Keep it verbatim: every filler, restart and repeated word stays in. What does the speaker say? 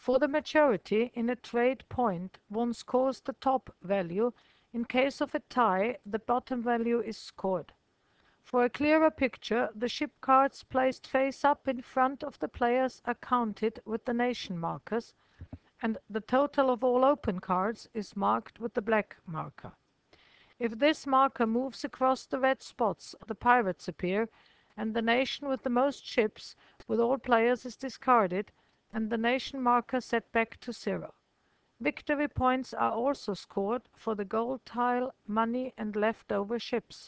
For the majority in a trade point, one scores the top value. In case of a tie, the bottom value is scored. For a clearer picture, the ship cards placed face up in front of the players are counted with the nation markers, and the total of all open cards is marked with the black marker. If this marker moves across the red spots, the pirates appear, and the nation with the most ships with all players is discarded, and the nation marker set back to zero. Victory points are also scored for the gold tile, money, and leftover ships.